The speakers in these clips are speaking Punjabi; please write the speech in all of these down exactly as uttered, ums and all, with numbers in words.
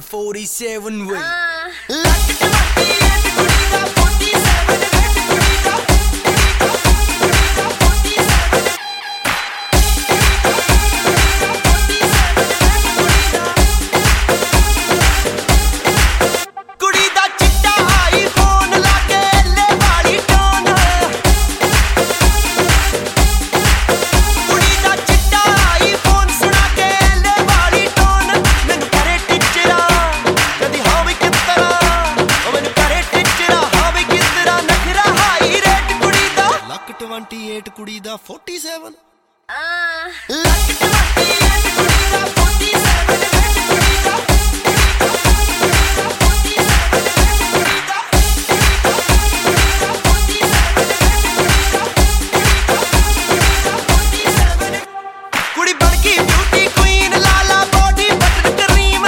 forty-seven way twenty-eight ਕੁੜੀ ਦਾ forty-seven ਕੁੜੀ ਬਣ ਗਈ ਬਿਊਟੀ ਕੁਈਨ ਲਾਲਾ ਬੋਡੀ ਬਟਰ ਕਰੀਮ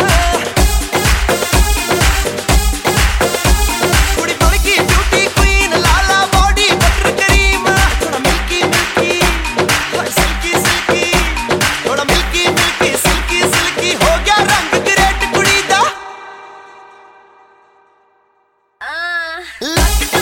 ਕੁੜੀ ਬਣ ਗਈ ਬਿਊਟੀ ਕੁਈਨ ਲਾਲਾ ਬੋਡੀ ਬਟਰ ਕਰੀਮ ਥੋੜਾ ਮਿਲਕੀ ਮਿਲਕੀ ਹਾਏ ਸਿਲਕੀ ਸਿਲਕੀ ਥੋੜਾ ਮਿਲਕੀ ਮਿਲਕੀ ਸਿਲਕੀ ਸਿਲਕੀ ਹੋ ਗਿਆ ਰੰਗ ਗ੍ਰੇਟ ਕੁੜੀ ਦਾ